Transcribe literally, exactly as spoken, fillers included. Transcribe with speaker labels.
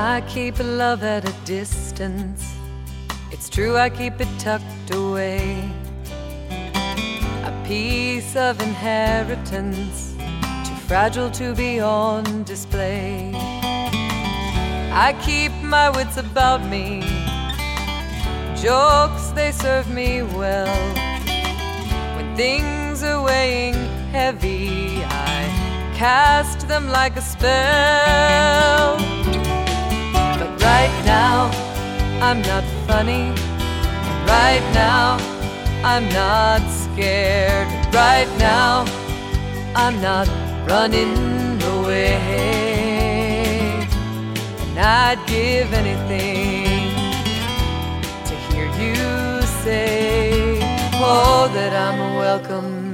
Speaker 1: I keep love at a distance. It's true, I keep it tucked away. A piece of inheritance, too fragile to be on display. I keep my wits about me. Jokes, they serve me well. When things are weighing heavy, I cast them like a spell. But right now, I'm not funny. Right now, I'm not scared. Right now, I'm not running away. And I'd give anything to hear you say, oh, that I'm welcome